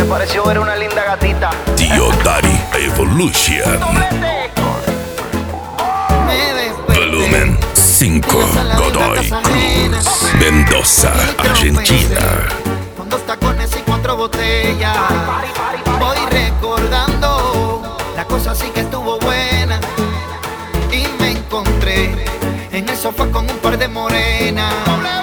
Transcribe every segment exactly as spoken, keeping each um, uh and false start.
pareció ver una linda gatita. Tío Daddy Evolution. Volumen cinco. Godoy Cruz, Mendoza, Argentina. Con dos tacones y cuatro botellas. Voy recordando, la cosa sí que estuvo buena. Y me encontré en el sofá con un par de morenas.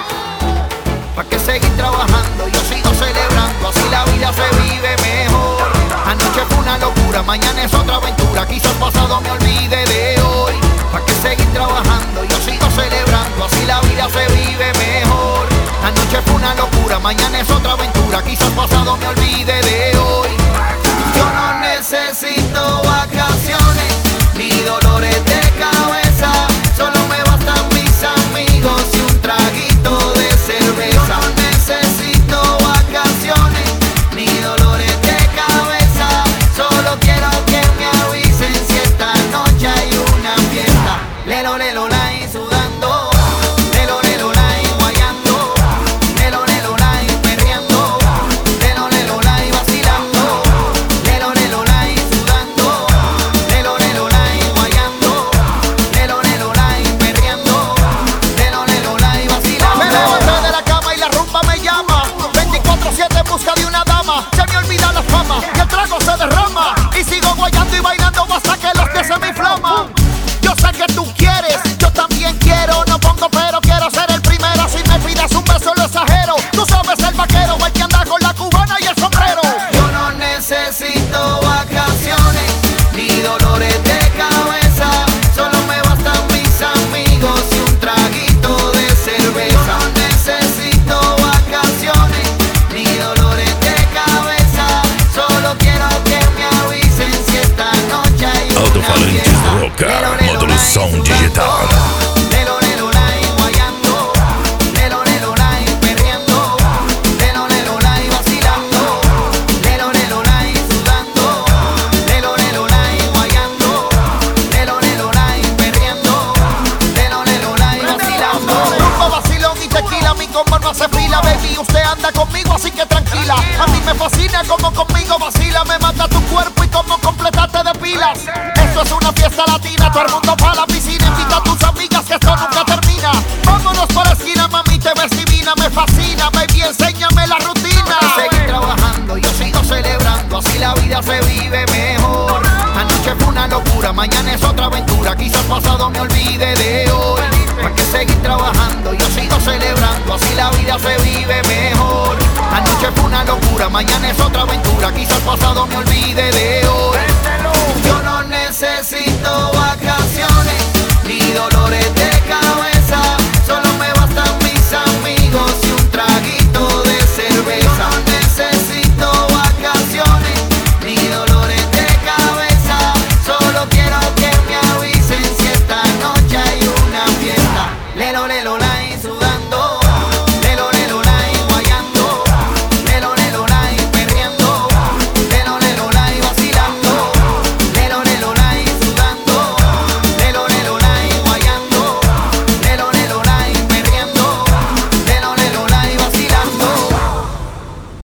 ¿Pa' qué seguir trabajando? Yo sigo celebrando, así la vida se vive mejor. Anoche fue una locura, mañana es otra aventura. Quizás pasado me olvide de hoy. ¿Pa' qué seguir trabajando? Yo sigo celebrando, así la vida se vive mejor. Anoche fue una locura, mañana es otra aventura. Quizás pasado me olvide de hoy. Yo no necesito vacaciones ni dolores de cabeza. Solo me bastan mis amigos y un traguito de cerveza. No necesito vacaciones ni dolores de cabeza. Solo quiero que me avisen si esta noche hay una fiesta. Lelo, lelo, la y sudando. Lelo, lelo, la y guayando. Lelo, lelo, la y perreando. Lelo, lelo, la y vacilando. Lelo, lelo, la y sudando. Lelo, lelo, la y guayando. Lelo, lelo, la y perreando. Lelo, lelo, la y vacilando. Me levanté de la cama y la rumba me llama. veinticuatro siete en busca de una dama. Se me olvida la fama y el trago se derrama. Y sigo guayando y bailando hasta que los pies se me inflaman. Yo sé que tú quieres, yo también quiero. No pongo pero, quiero ser el primero. Si me pides un beso lo exagero. Tú sabes el vaquero, el que anda con la cubana y el sombrero. Yo no necesito vacaciones ni dolores de cabeza. Solo me bastan mis amigos y un traguito de cerveza. No necesito vacaciones ni dolores de cabeza. Solo quiero que me avisen si esta noche hay una Alto-falantes fiesta. Roca, Lelo, lelo, módulo la y som sudando. digital. Lelo, lelo, la y guayando. Lelo, lelo, la y perreando. Lelo, lelo, la y vacilando. Lelo, lelo, la y sudando. Lelo, lelo, la y guayando. Lelo, lelo, la y perreando. Lelo, lelo, la y vacilando. Rumba, vacilón y tequila, mi combo no hace fila. Baby, usted anda conmigo, así que tranquila. A mí me fascina como conmigo vacila. Me mata tu cuerpo y como completarte de pilas. Esto es una fiesta latina, todo el mundo pa' la piscina. Invita a tus amigas que esto nunca termina. Vámonos por la esquina, mami, te ves divina. Me fascina, baby, enséñame la rutina. Seguir trabajando, yo sigo celebrando. Así la vida se vive mejor. Anoche fue una locura, mañana es otra aventura. Quizás pasado me olvide de hoy. ¿Para qué seguir trabajando? Yo sigo celebrando. Así la vida se vive mejor. Anoche fue una locura, mañana es otra aventura. Quizás pasado me olvide de hoy.